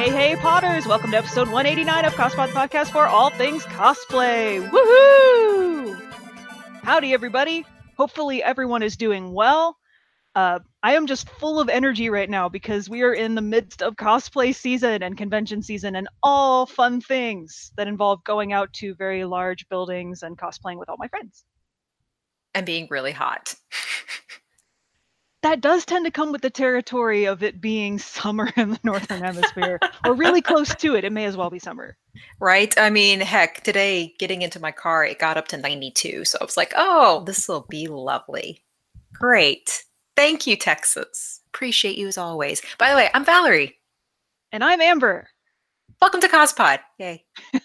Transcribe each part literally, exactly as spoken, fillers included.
Hey, hey, Potters! Welcome to episode one eighty-nine of Cospod Podcast for all things cosplay. Woohoo! Howdy, everybody. Hopefully everyone is doing well. Uh, I am just full of energy right now because we are in the midst of cosplay season and convention season and all fun things that involve going out to very large buildings and cosplaying with all my friends. And being really hot. That does tend to come with the territory of it being summer in the Northern Hemisphere, or really close to it. It may as well be summer. Right? I mean, heck, today getting into my car, it got up to ninety-two. So I was like, oh, this will be lovely. Great. Thank you, Texas. Appreciate you as always. By the way, I'm Valerie. And I'm Amber. Welcome to Cospod. Yay.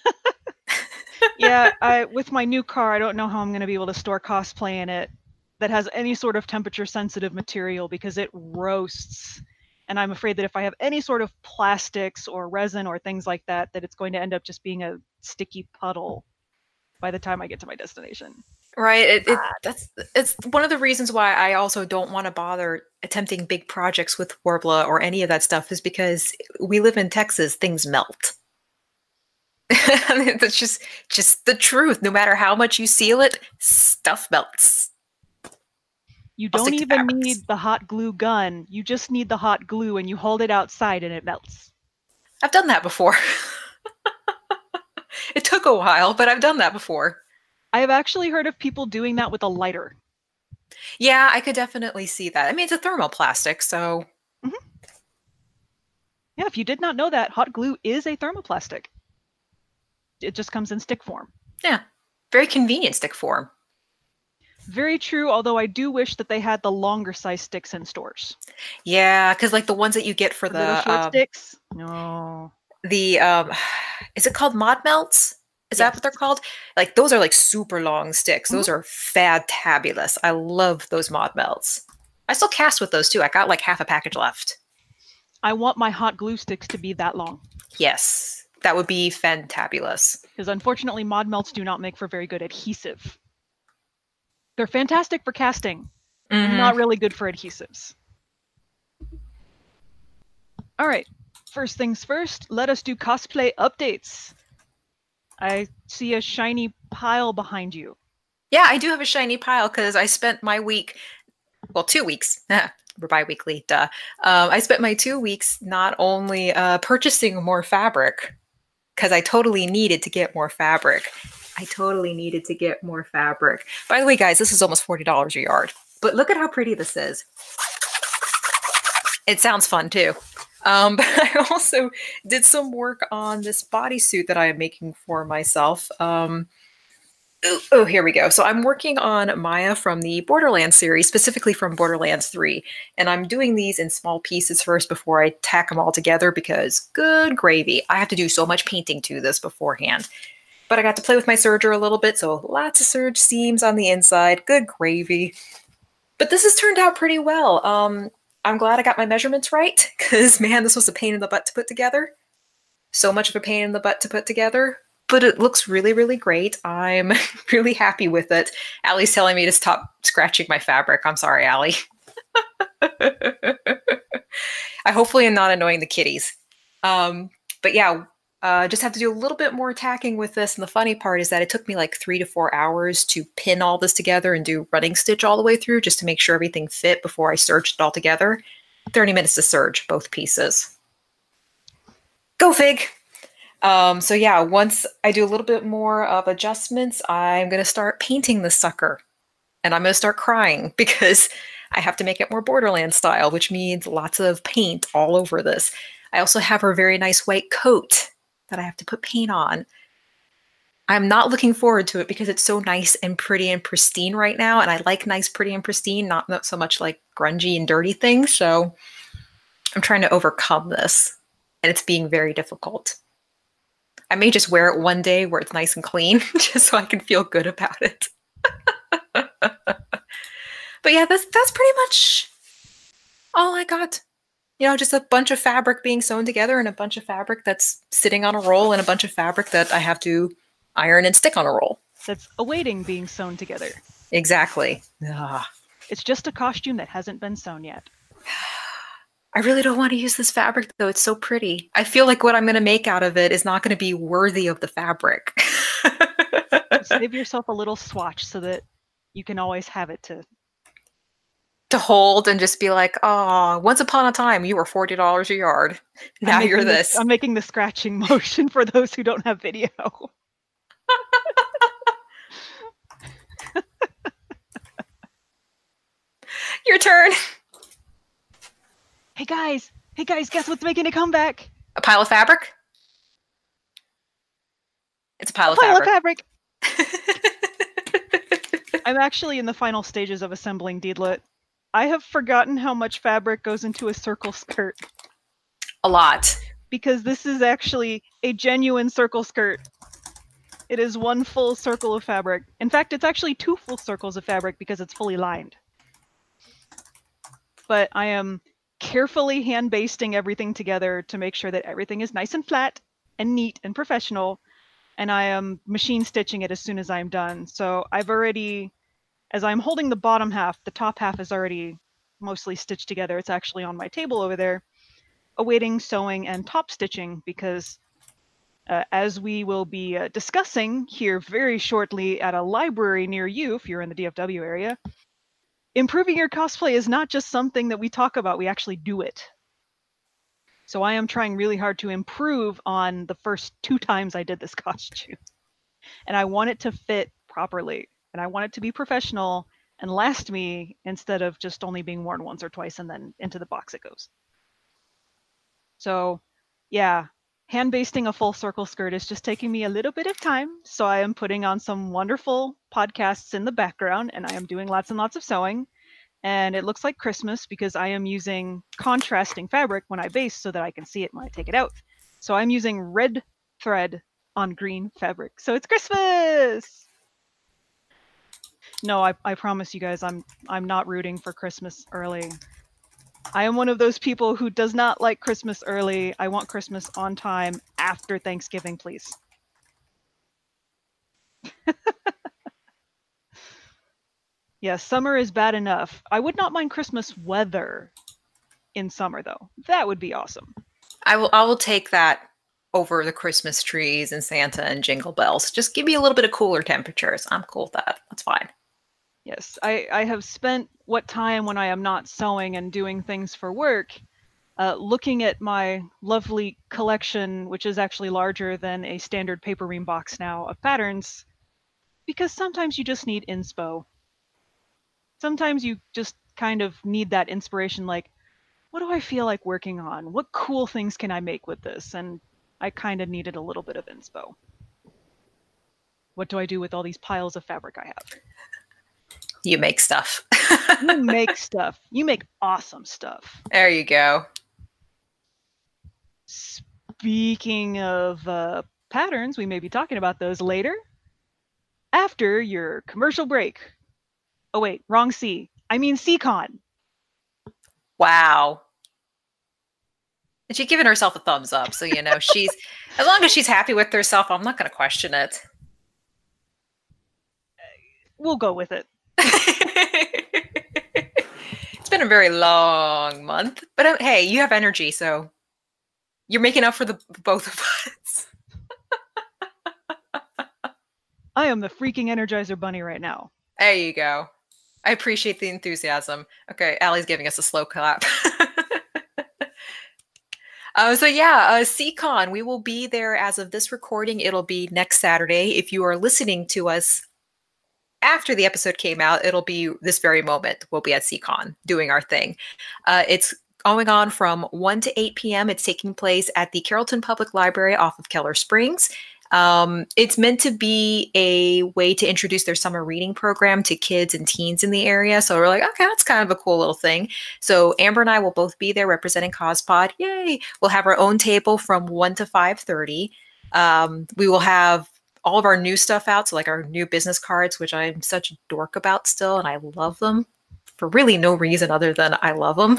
Yeah, I, with my new car, I don't know how I'm going to be able to store cosplay in it that has any sort of temperature sensitive material because it roasts. And I'm afraid that if I have any sort of plastics or resin or things like that, that it's going to end up just being a sticky puddle by the time I get to my destination. Right. It, it, that's it's one of the reasons why I also don't want to bother attempting big projects with Worbla or any of that stuff is because we live in Texas, things melt. I mean, that's just just the truth. No matter how much you seal it, stuff melts. You don't even need the hot glue gun. You just need the hot glue and you hold it outside and it melts. I've done that before. It took a while, but I've done that before. I have actually heard of people doing that with a lighter. Yeah, I could definitely see that. I mean, it's a thermoplastic, so... Mm-hmm. Yeah, if you did not know that, hot glue is a thermoplastic. It just comes in stick form. Yeah, very convenient stick form. Very true, although I do wish that they had the longer size sticks in stores. Yeah, because like the ones that you get for the... the little short um, sticks? No. The, um, is it called mod melts? Is yes. that what they're called? Like, those are like super long sticks. Mm-hmm. Those are fab-tabulous. I love those mod melts. I still cast with those too. I got like half a package left. I want my hot glue sticks to be that long. Yes, that would be fantabulous. Because unfortunately, mod melts do not make for very good adhesive. They're fantastic for casting, mm-hmm. not really good for adhesives. All right, first things first, let us do cosplay updates. I see a shiny pile behind you. Yeah, I do have a shiny pile because I spent my week, well, two weeks. We're bi-weekly, duh. Um, I spent my two weeks not only uh, purchasing more fabric, because I totally needed to get more fabric. I totally needed to get more fabric. By the way, guys, this is almost forty dollars a yard. But look at how pretty this is. It sounds fun, too. Um, but I also did some work on this bodysuit that I am making for myself. Um, oh, oh, here we go. So I'm working on Maya from the Borderlands series, specifically from Borderlands three. And I'm doing these in small pieces first before I tack them all together because good gravy. I have to do so much painting to this beforehand. But I got to play with my serger a little bit, so lots of serge seams on the inside. Good gravy. But this has turned out pretty well. Um, I'm glad I got my measurements right, because, man, this was a pain in the butt to put together. So much of a pain in the butt to put together. But it looks really, really great. I'm really happy with it. Allie's telling me to stop scratching my fabric. I'm sorry, Allie. I hopefully am not annoying the kitties. Um, but yeah, uh, just have to do a little bit more tacking with this. And the funny part is that it took me like three to four hours to pin all this together and do running stitch all the way through just to make sure everything fit before I serged it all together. thirty minutes to serge both pieces. Go fig! Um, so yeah, once I do a little bit more of adjustments, I'm going to start painting this sucker. And I'm going to start crying because I have to make it more Borderlands style, which means lots of paint all over this. I also have her very nice white coat that I have to put paint on. I'm not looking forward to it because it's so nice and pretty and pristine right now. And I like nice, pretty, and pristine, not, not so much like grungy and dirty things. So I'm trying to overcome this. And it's being very difficult. I may just wear it one day where it's nice and clean, just so I can feel good about it. But yeah, that's that's pretty much all I got. You know, just a bunch of fabric being sewn together and a bunch of fabric that's sitting on a roll and a bunch of fabric that I have to iron and stick on a roll. That's awaiting being sewn together. Exactly. Ugh. It's just a costume that hasn't been sewn yet. I really don't want to use this fabric though. It's so pretty. I feel like what I'm going to make out of it is not going to be worthy of the fabric. Save yourself a little swatch so that you can always have it to to hold and just be like, oh, once upon a time you were forty dollars a yard. Now you're this. The, I'm making the scratching motion for those who don't have video. Your turn. Hey guys, hey guys, guess what's making a comeback? A pile of fabric? It's a pile, a of, pile fabric. of fabric. I'm actually in the final stages of assembling Deedlit. I have forgotten how much fabric goes into a circle skirt. A lot. Because this is actually a genuine circle skirt. It is one full circle of fabric. In fact, it's actually two full circles of fabric because it's fully lined. But I am carefully hand basting everything together to make sure that everything is nice and flat and neat and professional. And I am machine stitching it as soon as I'm done. So I've already, as I'm holding the bottom half, the top half is already mostly stitched together. It's actually on my table over there, awaiting sewing and top stitching because uh, as we will be uh, discussing here very shortly at a library near you, if you're in the D F W area, improving your cosplay is not just something that we talk about, we actually do it. So I am trying really hard to improve on the first two times I did this costume. And I want it to fit properly. And I want it to be professional and last me instead of just only being worn once or twice and then into the box it goes. So yeah, hand basting a full circle skirt is just taking me a little bit of time. So I am putting on some wonderful podcasts in the background and I am doing lots and lots of sewing. And it looks like Christmas because I am using contrasting fabric when I baste so that I can see it when I take it out. So I'm using red thread on green fabric. So it's Christmas! No, I, I promise you guys, I'm I'm not rooting for Christmas early. I am one of those people who does not like Christmas early. I want Christmas on time after Thanksgiving, please. Yeah, summer is bad enough. I would not mind Christmas weather in summer, though. That would be awesome. I will I will take that over the Christmas trees and Santa and jingle bells. Just give me a little bit of cooler temperatures. I'm cool with that. That's fine. Yes, I, I have spent what time when I am not sewing and doing things for work, uh, looking at my lovely collection, which is actually larger than a standard paper ream box now, of patterns, because sometimes you just need inspo. Sometimes you just kind of need that inspiration, like, what do I feel like working on? What cool things can I make with this? And I kind of needed a little bit of inspo. What do I do with all these piles of fabric I have? You make stuff. You make stuff. You make awesome stuff. There you go. Speaking of uh, patterns, we may be talking about those later. After your commercial break. Oh wait, wrong C. I mean C-Con. Wow. And she's giving herself a thumbs up, so you know she's as long as she's happy with herself, I'm not going to question it. We'll go with it. It's been a very long month, but uh, hey, you have energy, so you're making up for the both of us. I am the freaking Energizer Bunny right now. There you go. I appreciate the enthusiasm. Okay, Allie's giving us a slow clap. uh, so yeah, uh, C-Con, we will be there as of this recording. It'll be next Saturday. If you are listening to us after the episode came out, it'll be this very moment. We'll be at C-Con doing our thing. Uh, it's going on from one to eight p.m. It's taking place at the Carrollton Public Library off of Keller Springs. Um, it's meant to be a way to introduce their summer reading program to kids and teens in the area. So we're like, okay, that's kind of a cool little thing. So Amber and I will both be there representing CosPod. Yay! We'll have our own table from one to five thirty. Um, we will have all of our new stuff out. So like our new business cards, which I'm such a dork about still, and I love them for really no reason other than I love them.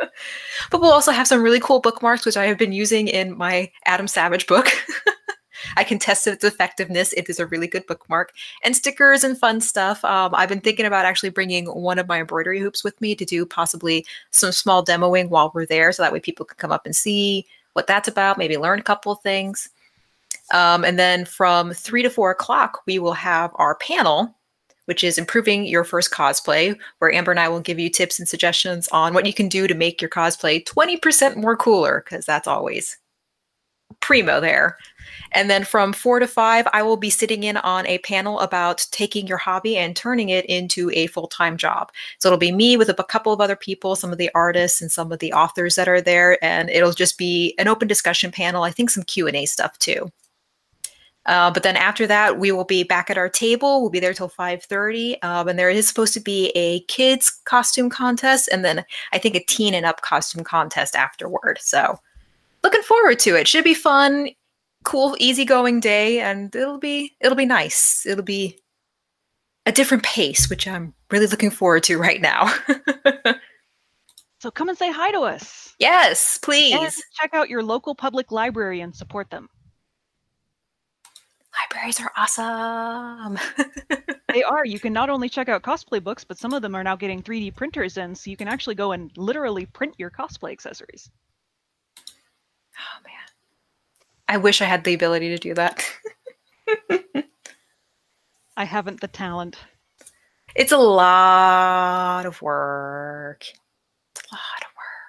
But we'll also have some really cool bookmarks, which I have been using in my Adam Savage book. I can test its effectiveness. It is a really good bookmark. And stickers and fun stuff. Um, I've been thinking about actually bringing one of my embroidery hoops with me to do possibly some small demoing while we're there, so that way people can come up and see what that's about, maybe learn a couple of things. Um, and then from three to four o'clock, we will have our panel, which is Improving Your First Cosplay, where Amber and I will give you tips and suggestions on what you can do to make your cosplay twenty percent more cooler, because that's always primo there. And then from four to five, I will be sitting in on a panel about taking your hobby and turning it into a full-time job. So it'll be me with a couple of other people, some of the artists and some of the authors that are there, and it'll just be an open discussion panel. I think some Q and A stuff too. Uh, but then after that, we will be back at our table. We'll be there till five thirty. Um, and there is supposed to be a kids costume contest, and then I think a teen and up costume contest afterward. So looking forward to it. Should be fun, cool, easygoing day, and it'll be it'll be nice. It'll be a different pace, which I'm really looking forward to right now. So come and say hi to us. Yes, please. And check out your local public library and support them. Libraries are awesome. They are. You can not only check out cosplay books, but some of them are now getting three D printers in, so you can actually go and literally print your cosplay accessories. Oh, man. I wish I had the ability to do that. I haven't the talent. It's a lot of work. It's a lot of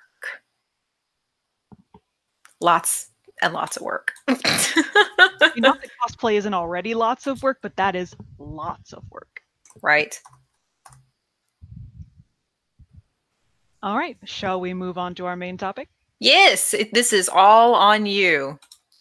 work. Lots and lots of work. Not that cosplay isn't already lots of work, but that is lots of work. Right. All right. Shall we move on to our main topic? Yes, it, this is all on you.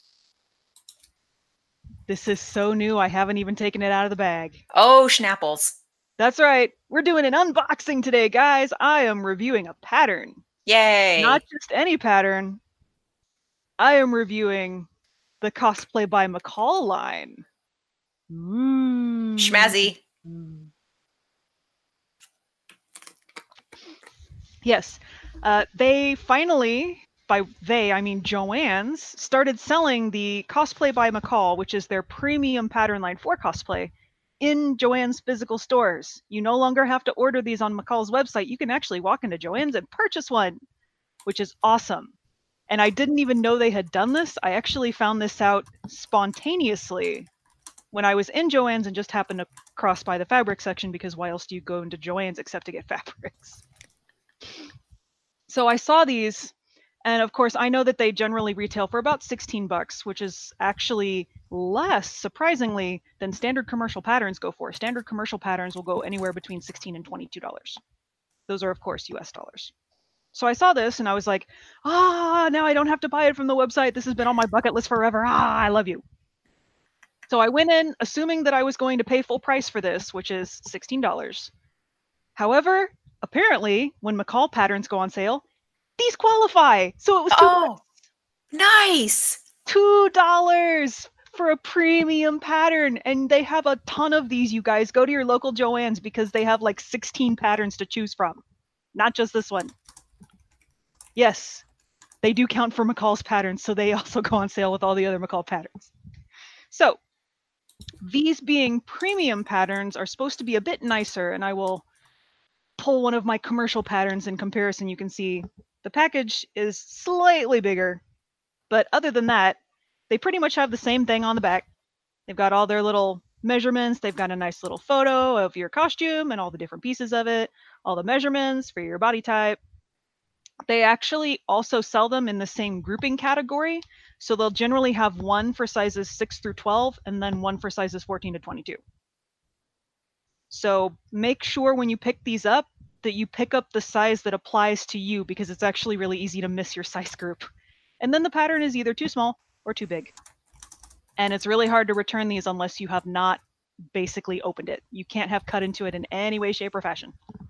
This is so new, I haven't even taken it out of the bag. Oh, schnapples. That's right. We're doing an unboxing today, guys. I am reviewing a pattern. Yay. Not just any pattern. I am reviewing the Cosplay by McCall line. Ooh. Schmazzy. Yes. Uh, they finally, by they, I mean Joann's, started selling the Cosplay by McCall, which is their premium pattern line for cosplay, in Joann's physical stores. You no longer have to order these on McCall's website. You can actually walk into Joann's and purchase one, which is awesome. And I didn't even know they had done this. I actually found this out spontaneously when I was in Joann's and just happened to cross by the fabric section, because why else do you go into Joann's except to get fabrics? So I saw these, and of course I know that they generally retail for about sixteen bucks, which is actually less, surprisingly, than standard commercial patterns go for. Standard commercial patterns will go anywhere between sixteen and twenty-two dollars. Those are, of course, U S dollars. So I saw this and I was like, ah, now I don't have to buy it from the website. This has been on my bucket list forever. Ah, I love you. So I went in assuming that I was going to pay full price for this, which is sixteen dollars. However, apparently, when McCall patterns go on sale, these qualify. So it was two Oh, nice. two dollars for a premium pattern. And they have a ton of these, you guys. Go to your local Joann's because they have like sixteen patterns to choose from. Not just this one. Yes, they do count for McCall's patterns, so they also go on sale with all the other McCall patterns. So these being premium patterns are supposed to be a bit nicer, and I will pull one of my commercial patterns in comparison. You can see the package is slightly bigger, but other than that, they pretty much have the same thing on the back. They've got all their little measurements. They've got a nice little photo of your costume and all the different pieces of it, all the measurements for your body type. They actually also sell them in the same grouping category. So they'll generally have one for sizes six through twelve and then one for sizes fourteen to twenty-two. So make sure when you pick these up that you pick up the size that applies to you, because it's actually really easy to miss your size group. And then the pattern is either too small or too big. And it's really hard to return these unless you have not basically opened it. You can't have cut into it in any way, shape, or fashion.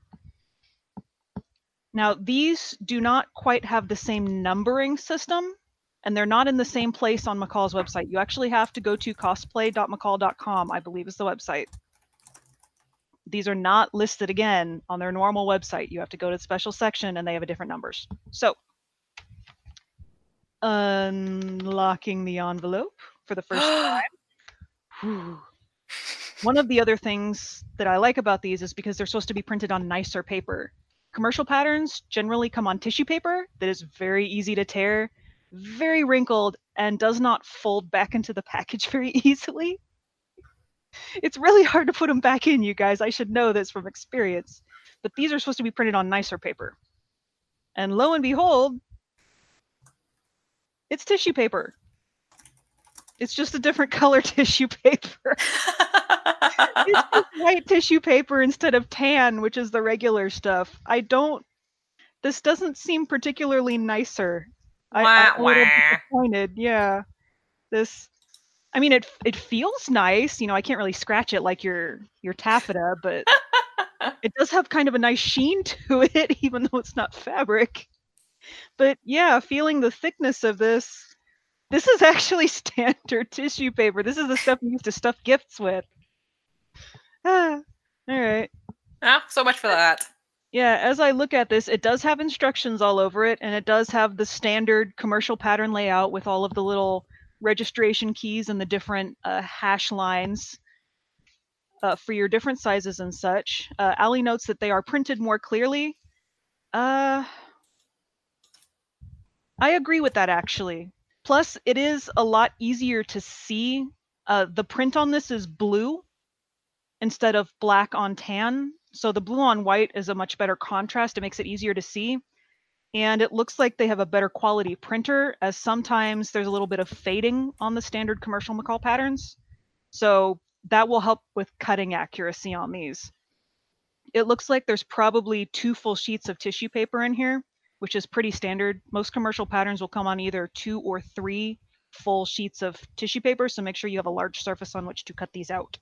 Now, these do not quite have the same numbering system, and they're not in the same place on McCall's website. You actually have to go to cosplay dot mccall dot com, I believe is the website. These are not listed again on their normal website. You have to go to the special section, and they have a different numbers. So, unlocking the envelope. for the first time. One of the other things that I like about these is because they're supposed to be printed on nicer paper. Commercial patterns generally come on tissue paper that is very easy to tear, very wrinkled, and does not fold back into the package very easily. It's really hard to put them back in, you guys. I should know this from experience. But these are supposed to be printed on nicer paper. And lo and behold, it's tissue paper. It's just a different color tissue paper. It's just white tissue paper instead of tan, which is the regular stuff. I don't... This doesn't seem particularly nicer. I, I'm a little disappointed. Yeah. This... I mean, it it feels nice. You know, I can't really scratch it like your your taffeta, but it does have kind of a nice sheen to it, even though it's not fabric. But yeah, feeling the thickness of this, this is actually standard tissue paper. This is the stuff you used to stuff gifts with. Ah, all right. Ah, so much for that. Yeah, as I look at this, it does have instructions all over it, and it does have the standard commercial pattern layout with all of the little registration keys and the different uh, hash lines uh, for your different sizes and such. Uh, Ali notes that they are printed more clearly. Uh, I agree with that, actually. Plus, it is a lot easier to see. Uh, the print on this is blue instead of black on tan. So the blue on white is a much better contrast. It makes it easier to see. And it looks like they have a better quality printer, as sometimes there's a little bit of fading on the standard commercial McCall patterns. So that will help with cutting accuracy on these. It looks like there's probably two full sheets of tissue paper in here, which is pretty standard. Most commercial patterns will come on either two or three full sheets of tissue paper, so make sure you have a large surface on which to cut these out.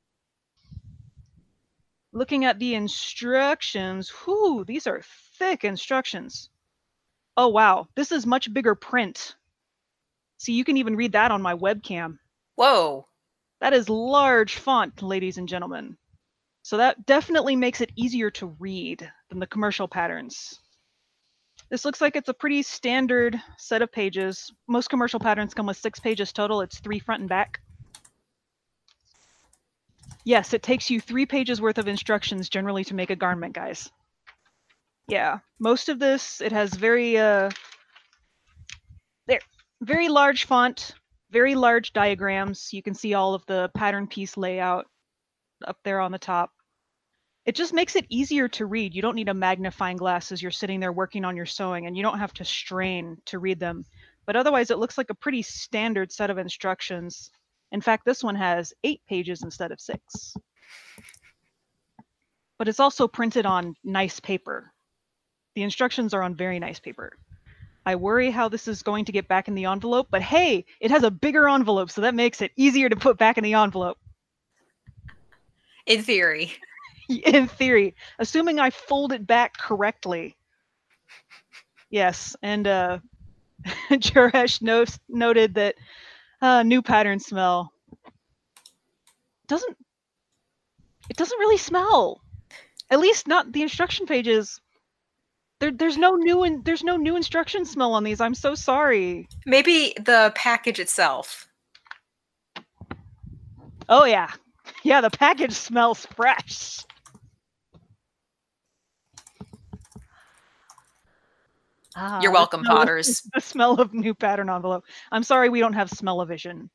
Looking at the instructions, whew, these are thick instructions. Oh, wow. This is much bigger print. See, you can even read that on my webcam. Whoa. That is large font, ladies and gentlemen. So that definitely makes it easier to read than the commercial patterns. This looks like it's a pretty standard set of pages. Most commercial patterns come with six pages total. It's three front and back. Yes, it takes you three pages worth of instructions generally to make a garment, guys. Yeah, most of this, it has very, uh, there, very large font, very large diagrams. You can see all of the pattern piece layout up there on the top. It just makes it easier to read. You don't need a magnifying glass as you're sitting there working on your sewing, and you don't have to strain to read them. But otherwise, it looks like a pretty standard set of instructions. In fact, this one has eight pages instead of six. But it's also printed on nice paper. The instructions are on very nice paper. I worry how this is going to get back in the envelope, but hey, it has a bigger envelope, so that makes it easier to put back in the envelope. In theory. In theory, assuming I fold it back correctly. Yes, and uh, Jaresh no noted that uh, new pattern smell. Doesn't, it doesn't really smell. At least not the instruction pages. There, there's no new in, there's no new instruction smell on these. I'm so sorry. Maybe the package itself. Oh yeah, yeah. The package smells fresh. Ah, You're welcome, the smell, Potters. The smell of new pattern envelope. I'm sorry we don't have smell-o-vision.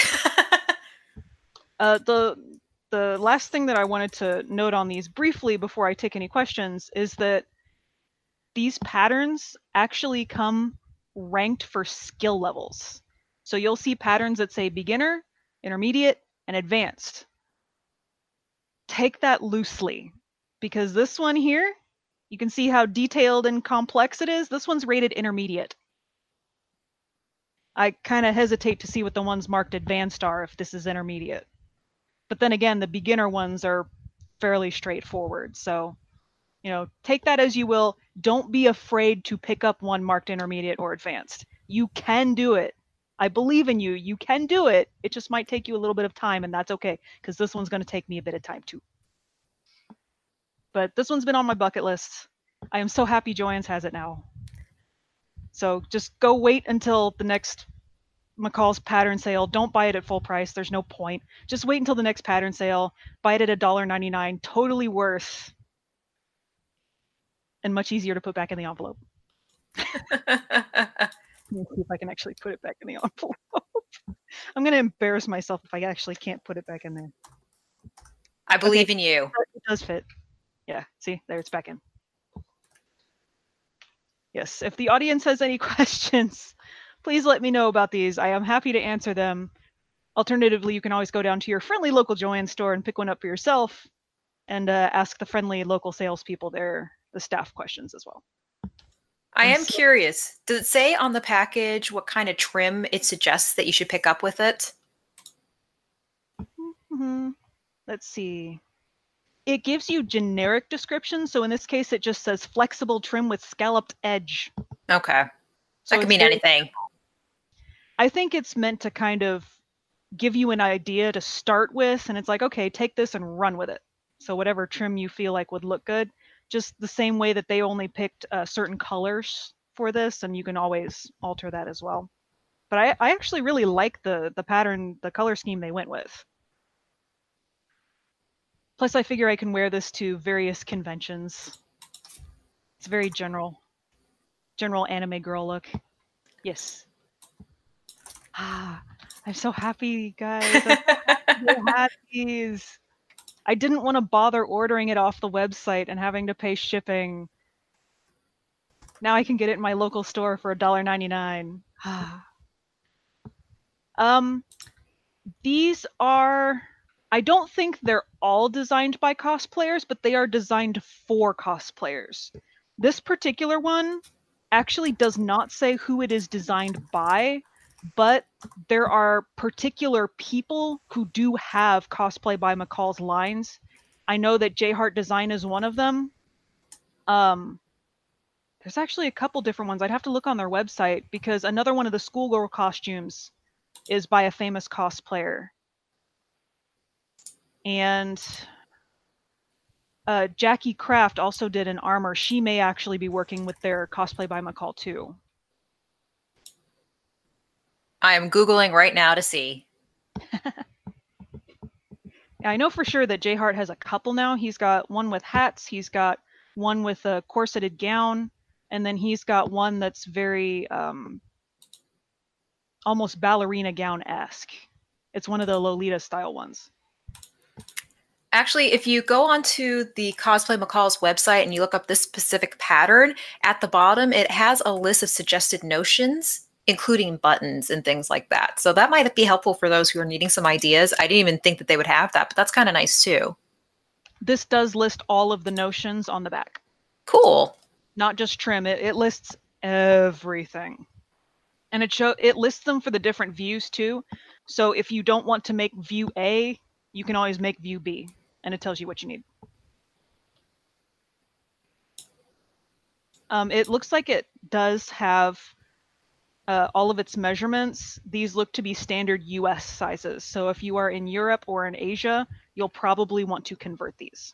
uh, the the last thing that I wanted to note on these briefly before I take any questions is that these patterns actually come ranked for skill levels. So you'll see patterns that say beginner, intermediate, and advanced. Take that loosely, because this one here, you can see how detailed and complex it is. This one's rated intermediate. I kind of hesitate to see what the ones marked advanced are if this is intermediate. But then again, the beginner ones are fairly straightforward. So, you know, take that as you will. Don't be afraid to pick up one marked intermediate or advanced. You can do it. I believe in you. You can do it. It just might take you a little bit of time, and that's okay, because this one's going to take me a bit of time too. But this one's been on my bucket list. I am so happy Joann's has it now. So just go wait until the next McCall's pattern sale. Don't buy it at full price. There's no point. Just wait until the next pattern sale. Buy it at one dollar ninety-nine. Totally worth and much easier to put back in the envelope. Let me see if I can actually put it back in the envelope. I'm going to embarrass myself if I actually can't put it back in there. I believe okay. in you. It does fit. Yeah, see, there it's back in. Yes, if the audience has any questions, please let me know about these. I am happy to answer them. Alternatively, you can always go down to your friendly local Joann store and pick one up for yourself and uh, ask the friendly local salespeople there the staff questions as well. I am curious. Does it say on the package what kind of trim it suggests that you should pick up with it? Mm-hmm. Let's see. It gives you generic descriptions. So in this case, it just says flexible trim with scalloped edge. Okay. So that could mean anything. I think it's meant to kind of give you an idea to start with. And it's like, okay, take this and run with it. So whatever trim you feel like would look good. Just the same way that they only picked uh, certain colors for this, and you can always alter that as well. But I, I actually really like the the pattern, the color scheme they went with. Plus, I figure I can wear this to various conventions. It's very general, general anime girl look. Yes. Ah, I'm so happy, guys. I'm so happy. I didn't want to bother ordering it off the website and having to pay shipping. Now I can get it in my local store for one dollar ninety-nine. um, these are, I don't think they're all designed by cosplayers, but they are designed for cosplayers. This particular one actually does not say who it is designed by, but there are particular people who do have Cosplay by McCall's lines. I know that J Heart Design is one of them. Um, there's actually a couple different ones. I'd have to look on their website because another one of the schoolgirl costumes is by a famous cosplayer. And uh, Jackie Kraft also did an armor. She may actually be working with their Cosplay by McCall too. I am Googling right now to see. I know for sure that J Heart has a couple now. He's got one with hats. He's got one with a corseted gown. And then he's got one that's very um, almost ballerina gown-esque. It's one of the Lolita style ones. Actually, if you go onto the Cosplay McCall's website and you look up this specific pattern, at the bottom, it has a list of suggested notions, including buttons and things like that. So that might be helpful for those who are needing some ideas. I didn't even think that they would have that, but that's kind of nice too. This does list all of the notions on the back. Cool. Not just trim, it, it lists everything. And it show it lists them for the different views too. So if you don't want to make view A, you can always make view B, and it tells you what you need. Um, it looks like it does have uh, all of its measurements. These look to be standard U S sizes. So if you are in Europe or in Asia, you'll probably want to convert these.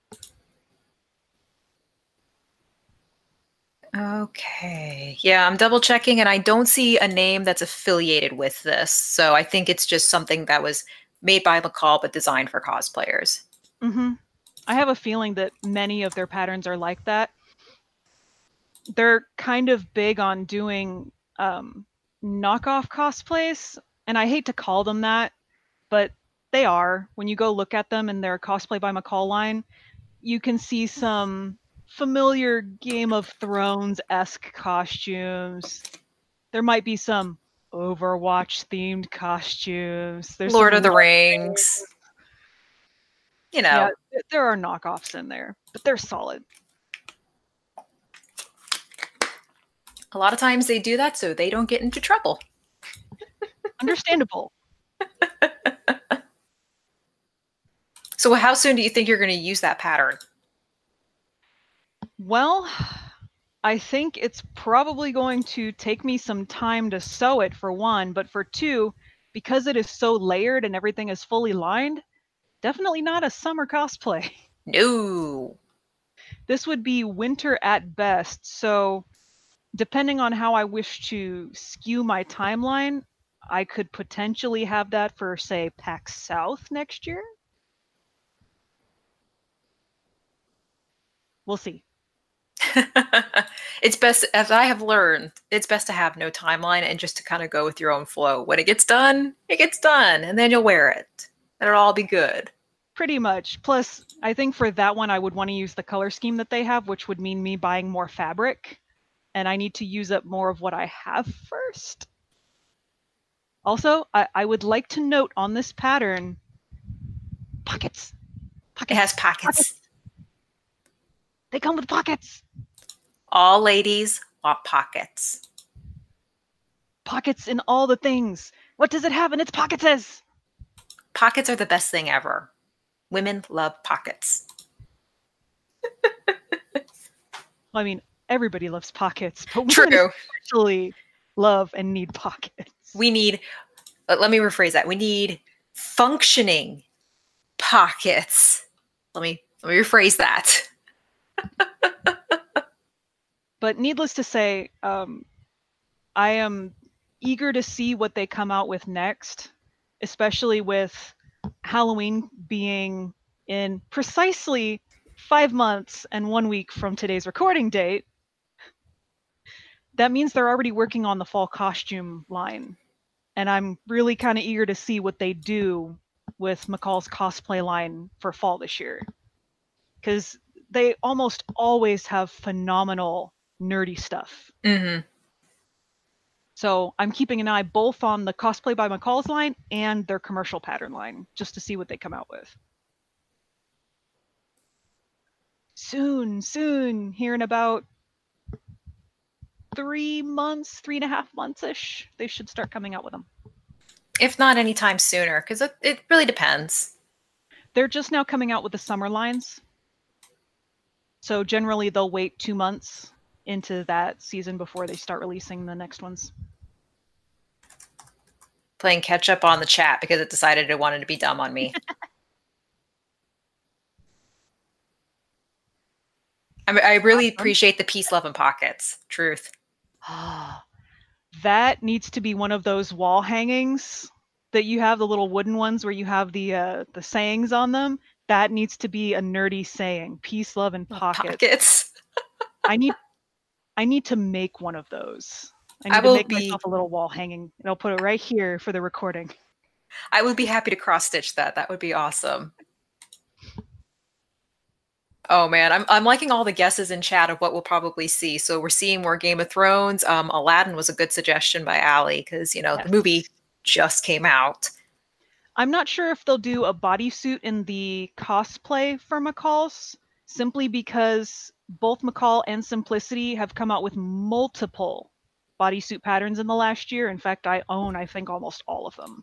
Okay. Yeah, I'm double checking and I don't see a name that's affiliated with this. So I think it's just something that was made by McCall but designed for cosplayers. Mm-hmm. I have a feeling that many of their patterns are like that. They're kind of big on doing um, knockoff cosplays, and I hate to call them that, but they are. When you go look at them in their Cosplay by McCall line, you can see some familiar Game of Thrones-esque costumes. There might be some Overwatch-themed costumes. There's Lord of the Rings. You know. Yeah, there are knockoffs in there, but they're solid. A lot of times they do that so they don't get into trouble. Understandable. So how soon do you think you're going to use that pattern? Well, I think it's probably going to take me some time to sew it, for one, but for two, because it is so layered and everything is fully lined, definitely not a summer cosplay. No. This would be winter at best, so depending on how I wish to skew my timeline, I could potentially have that for, say, PAX South next year. We'll see. It's best, as I have learned, it's best to have no timeline and just to kind of go with your own flow. When it gets done, it gets done, and then you'll wear it. And it'll all be good. Pretty much. Plus, I think for that one, I would want to use the color scheme that they have, which would mean me buying more fabric. And I need to use up more of what I have first. Also, I, I would like to note on this pattern, pockets. Pockets. It has pockets. pockets. They come with pockets. All ladies want pockets. Pockets in all the things. What does it have in its pockets? Pockets are the best thing ever. Women love pockets. Well, I mean, everybody loves pockets, but True. women especially love and need pockets. We need, let me rephrase that. We need functioning pockets. Let me, let me rephrase that. But needless to say, um, I am eager to see what they come out with next, especially with Halloween being in precisely five months and one week from today's recording date. That means they're already working on the fall costume line. And I'm really kind of eager to see what they do with McCall's cosplay line for fall this year. Because they almost always have phenomenal nerdy stuff. Mm-hmm. So I'm keeping an eye both on the Cosplay by McCall's line and their commercial pattern line, just to see what they come out with. Soon, soon, here in about three months, three and a half months-ish, they should start coming out with them. If not anytime sooner, because it, it really depends. They're just now coming out with the summer lines. So generally they'll wait two months into that season before they start releasing the next ones. Playing catch up on the chat because it decided it wanted to be dumb on me. I, I really awesome. appreciate the peace, love, and pockets. Truth. That needs to be one of those wall hangings that you have, the little wooden ones where you have the uh, the sayings on them. That needs to be a nerdy saying. Peace, love, and pockets. Pockets. I need I need to make one of those. I need I to will make be, myself a little wall hanging, and I'll put it right here for the recording. I would be happy to cross stitch that. That would be awesome. Oh man, I'm I'm liking all the guesses in chat of what we'll probably see. So we're seeing more Game of Thrones. Um, Aladdin was a good suggestion by Allie because you know yes. the movie just came out. I'm not sure if they'll do a bodysuit in the cosplay for McCall's, simply because both McCall and Simplicity have come out with multiple bodysuit patterns in the last year. In fact, I own, I think, almost all of them.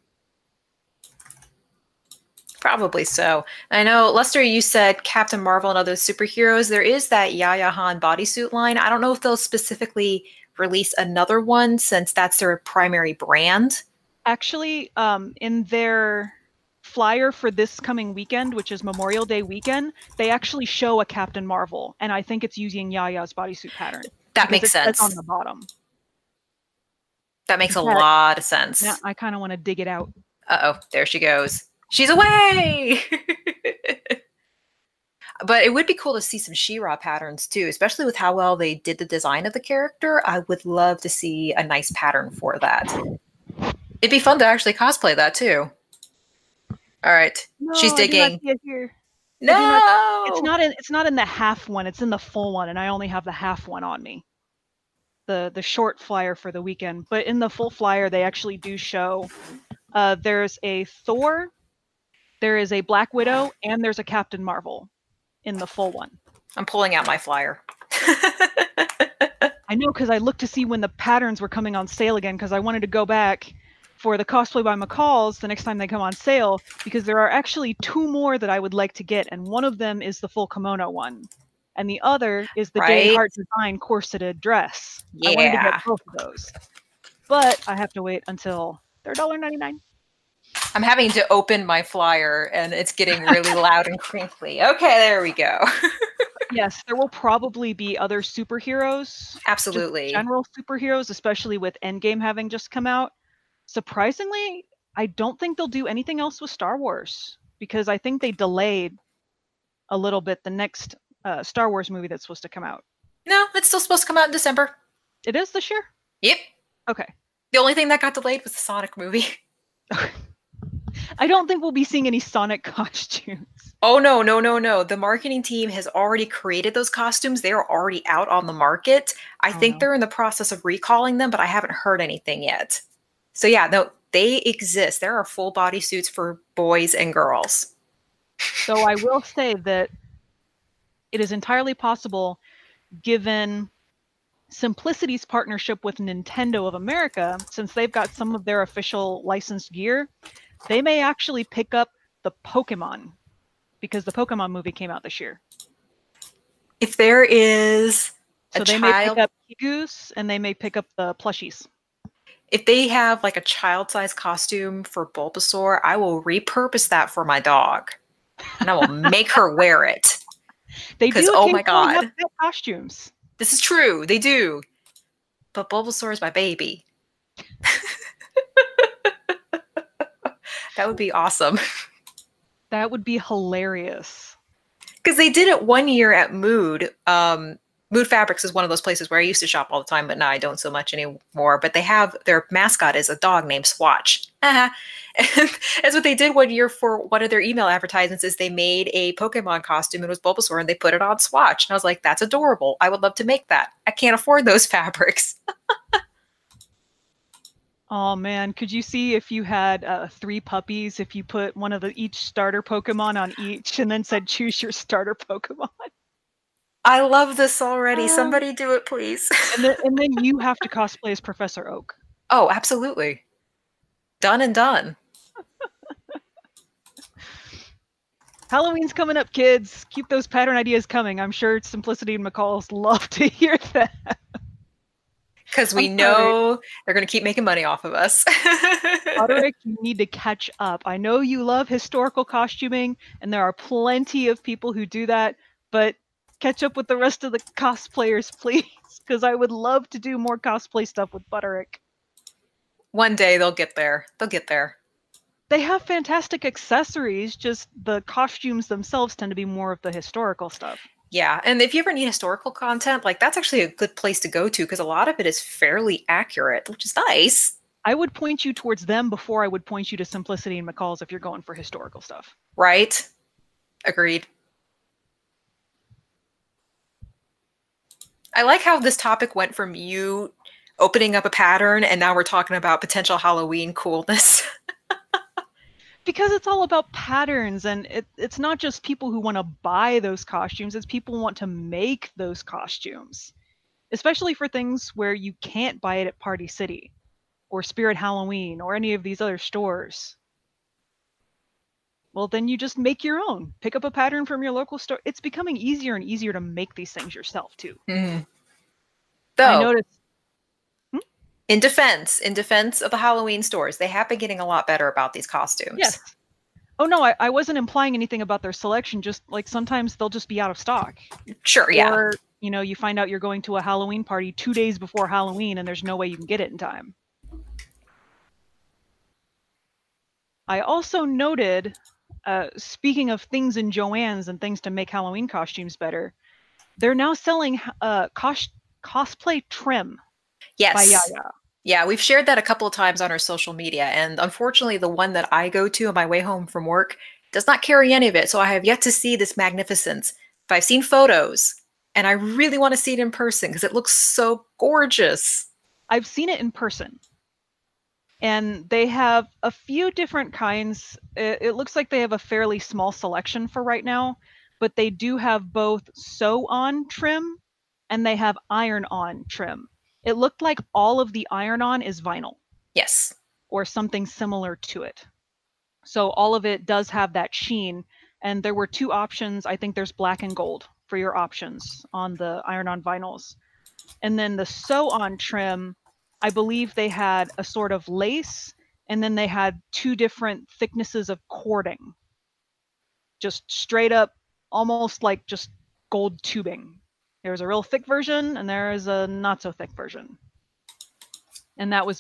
Probably so. I know, Lester, you said Captain Marvel and other superheroes. There is that Yaya Han bodysuit line. I don't know if they'll specifically release another one since that's their primary brand. Actually, um, in their flyer for this coming weekend, which is Memorial Day weekend, they actually show a Captain Marvel, and I think it's using Yaya's bodysuit pattern. That makes sense. It's on the bottom. That makes a lot of sense. Now I kind of want to dig it out. Uh-oh, there she goes. She's away! But it would be cool to see some She-Ra patterns too, especially with how well they did the design of the character. I would love to see a nice pattern for that. It'd be fun to actually cosplay that too. All right, no, she's digging. I do not see it here. No, not, it's not in. It's not in the half one. It's in the full one, and I only have the half one on me. The the short flyer for the weekend, but in the full flyer, they actually do show. Uh, there's a Thor, there is a Black Widow, and there's a Captain Marvel in the full one. I'm pulling out my flyer. I know, because I looked to see when the patterns were coming on sale again, because I wanted to go back for the Cosplay by McCall's the next time they come on sale, because there are actually two more that I would like to get, and one of them is the full kimono one, and the other is the right? Day Heart Design corseted dress. Yeah. I wanted to get both of those, but I have to wait until they're one dollar ninety-nine. I'm having to open my flyer, and it's getting really loud and crinkly. Okay, there we go. Yes, there will probably be other superheroes. Absolutely. General superheroes, especially with Endgame having just come out. surprisingly, I don't think they'll do anything else with Star Wars because I think they delayed a little bit the next uh, Star Wars movie that's supposed to come out. No, it's still supposed to come out in December. It is this year? Yep. Okay. The only thing that got delayed was the Sonic movie. I don't think we'll be seeing any Sonic costumes. Oh, no, no, no, no. The marketing team has already created those costumes. They are already out on the market. I Oh, think no. they're in the process of recalling them, but I haven't heard anything yet. So yeah, no, they exist. There are full body suits for boys and girls. So I will say that it is entirely possible, given Simplicity's partnership with Nintendo of America, since they've got some of their official licensed gear, they may actually pick up the Pokemon, because the Pokemon movie came out this year. If there is a So they child, may pick up Goose and they may pick up the plushies. if they have like a child-sized costume for Bulbasaur, I will repurpose that for my dog, and I will make her wear it. They do. Oh my occasionally have God. fit costumes. This is true. They do. But Bulbasaur is my baby. That would be awesome. That would be hilarious. Because they did it one year at Mood. Um, Mood Fabrics is one of those places where I used to shop all the time, but now I don't so much anymore. But they have, their mascot is a dog named Swatch. Uh-huh. And that's what they did one year for one of their email advertisements, is they made a Pokemon costume. It was Bulbasaur, and they put it on Swatch. And I was like, that's adorable. I would love to make that. I can't afford those fabrics. Oh man, could you see if you had uh, three puppies, if you put one of the each starter Pokemon on each and then said choose your starter Pokemon? I love this already. Um, Somebody do it, please. And then, and then you have to cosplay as Professor Oak. Oh, absolutely. Done and done. Halloween's coming up, kids. Keep those pattern ideas coming. I'm sure Simplicity and McCall's love to hear that. Because we I'm know sorry. they're going to keep making money off of us. Roderick, you need to catch up. I know you love historical costuming, and there are plenty of people who do that, but catch up with the rest of the cosplayers, please, because I would love to do more cosplay stuff with Butterick. One day they'll get there. They'll get there. They have fantastic accessories, just the costumes themselves tend to be more of the historical stuff. Yeah, and if you ever need historical content, like that's actually a good place to go to because a lot of it is fairly accurate, which is nice. I would point you towards them before I would point you to Simplicity and McCall's if you're going for historical stuff. Right? Agreed. I like how this topic went from you opening up a pattern and now we're talking about potential Halloween coolness. Because it's all about patterns, and it, it's not just people who want to buy those costumes, it's people who want to make those costumes. Especially for things where you can't buy it at Party City, or Spirit Halloween, or any of these other stores. Well, then you just make your own. Pick up a pattern from your local store. It's becoming easier and easier to make these things yourself, too. Mm-hmm. I Though, noticed. in defense, in defense of the Halloween stores, they have been getting a lot better about these costumes. Yes. Oh, no, I, I wasn't implying anything about their selection. Just like sometimes they'll just be out of stock. Sure, yeah. Or, you know, you find out you're going to a Halloween party two days before Halloween and there's no way you can get it in time. I also noted, uh, speaking of things in Joann's and things to make Halloween costumes better, they're now selling uh, cos cosplay trim. Yes. By Yaya. Yeah, we've shared that a couple of times on our social media, and unfortunately the one that I go to on my way home from work does not carry any of it, so I have yet to see this magnificence. But I've seen photos, and I really want to see it in person because it looks so gorgeous. I've seen it in person. And they have a few different kinds. It, it looks like they have a fairly small selection for right now, but they do have both sew-on trim and they have iron-on trim. It looked like all of the iron-on is vinyl. Yes. Or something similar to it. So all of it does have that sheen. And there were two options. I think there's black and gold for your options on the iron-on vinyls. And then the sew-on trim, I believe they had a sort of lace, and then they had two different thicknesses of cording. Just straight up, almost like just gold tubing. There's a real thick version, and there is a not so thick version. And that was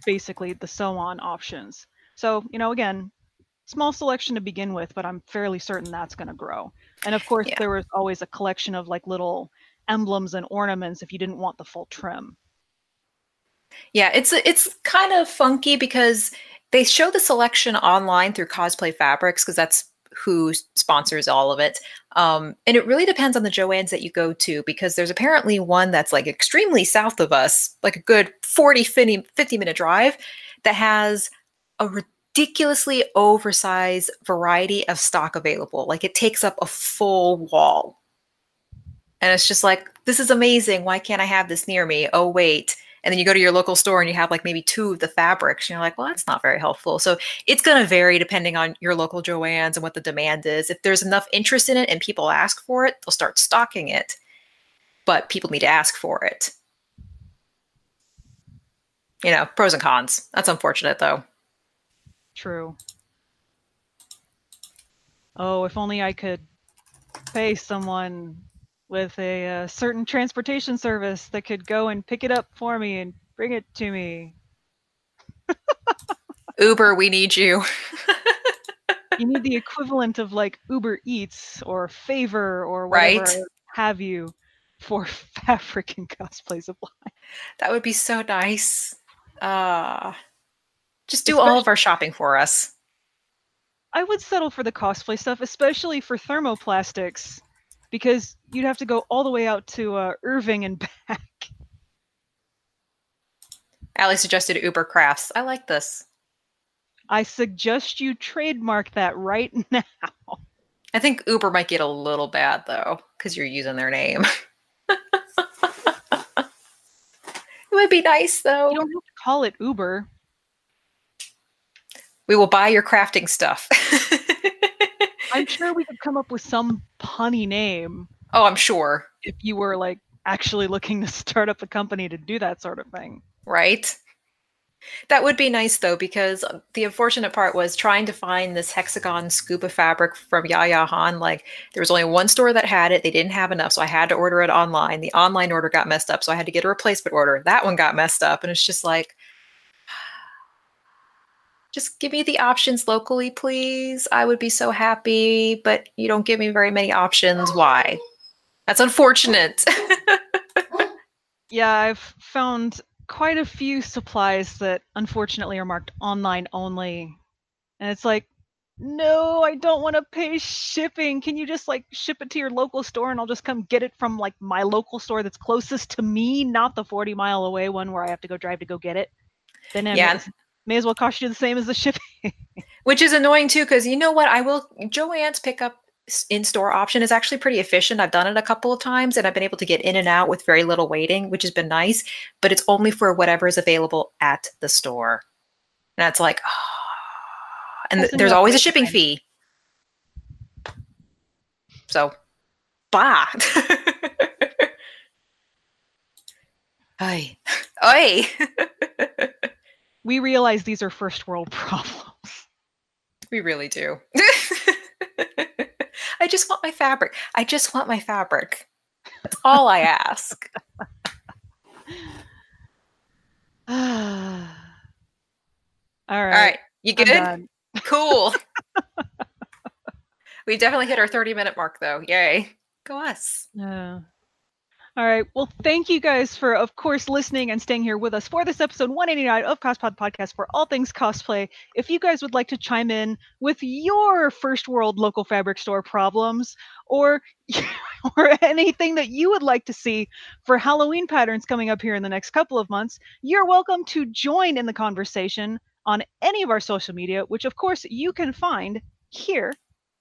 basically the sew-on options. So, you know, again, small selection to begin with, but I'm fairly certain that's going to grow. And of course, Yeah. there was always a collection of like little emblems and ornaments if you didn't want the full trim. Yeah, it's it's kind of funky because they show the selection online through Cosplay Fabrics because that's who sponsors all of it. Um, and it really depends on the Joann's that you go to because there's apparently one that's like extremely south of us, like a good forty, fifty minute drive that has a ridiculously oversized variety of stock available. Like it takes up a full wall. And it's just like, this is amazing. Why can't I have this near me? Oh, wait. And then you go to your local store and you have like maybe two of the fabrics. And you're like, well, that's not very helpful. So it's going to vary depending on your local Joann's and what the demand is. If there's enough interest in it and people ask for it, they'll start stocking it. But people need to ask for it. You know, pros and cons. That's unfortunate, though. True. Oh, if only I could pay someone with a uh, certain transportation service that could go and pick it up for me and bring it to me. Uber, we need you. You need the equivalent of like Uber Eats or Favor or whatever Right? have you for fabric and cosplay supply. That would be so nice. Uh, just do Especially, all of our shopping for us. I would settle for the cosplay stuff, especially for thermoplastics, because you'd have to go all the way out to uh, Irving and back. Allie suggested Uber Crafts. I like this. I suggest you trademark that right now. I think Uber might get a little bad, though, because you're using their name. It would be nice, though. You don't have to call it Uber. We will buy your crafting stuff. I'm sure we could come up with some punny name. Oh, I'm sure. If you were like actually looking to start up a company to do that sort of thing. Right? That would be nice, though, because the unfortunate part was trying to find this hexagon scuba fabric from Yaya Han. Like, there was only one store that had it. They didn't have enough, so I had to order it online. The online order got messed up, so I had to get a replacement order. That one got messed up, and it's just like, just give me the options locally, please. I would be so happy, but you don't give me very many options. Why? That's unfortunate. Yeah, I've found quite a few supplies that unfortunately are marked online only. And it's like, no, I don't want to pay shipping. Can you just like ship it to your local store and I'll just come get it from like my local store that's closest to me, not the forty mile away one where I have to go drive to go get it? Then it Yeah. may, may as well cost you the same as the shipping. Which is annoying too, because you know what? I will, Joann's pickup in-store option is actually pretty efficient. I've done it a couple of times and I've been able to get in and out with very little waiting, which has been nice, but it's only for whatever is available at the store. And that's like, oh. And th- there's always a shipping fee. So, blah. Oi. Oi. We realize these are first world problems. We really do. I just want my fabric. I just want my fabric. That's all I ask. All right. All right. You good? I'm done. Cool. We definitely hit our thirty minute mark, though. Yay. Go us. Yeah. All right. Well, thank you guys for, of course, listening and staying here with us for this episode one eighty-nine of Cospod Podcast for all things cosplay. If you guys would like to chime in with your first world local fabric store problems or, or anything that you would like to see for Halloween patterns coming up here in the next couple of months, you're welcome to join in the conversation on any of our social media, which, of course, you can find here.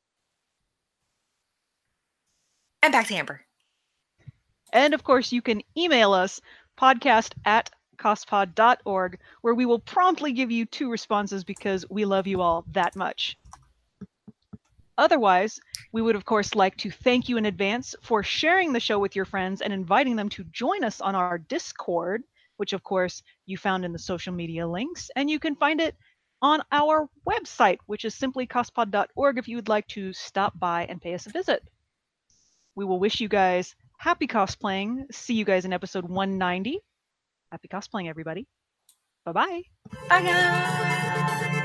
And back to Amber. And of course, you can email us podcast at cospod dot org, where we will promptly give you two responses because we love you all that much. Otherwise, we would of course like to thank you in advance for sharing the show with your friends and inviting them to join us on our Discord, which of course you found in the social media links, and you can find it on our website, which is simply cospod dot org if you would like to stop by and pay us a visit. We will wish you guys happy cosplaying. See you guys in episode one ninety. Happy cosplaying, everybody. Bye-bye. Bye, guys.